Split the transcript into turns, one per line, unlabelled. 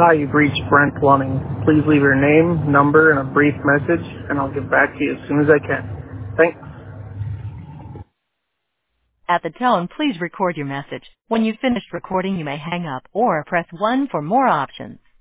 Hi, you've reached Brent Plumbing. Please leave your name, number, and a brief message, and I'll get back to you as soon as I can. Thanks.
At the tone, please record your message. When you've finished recording, you may hang up or press 1 for more options.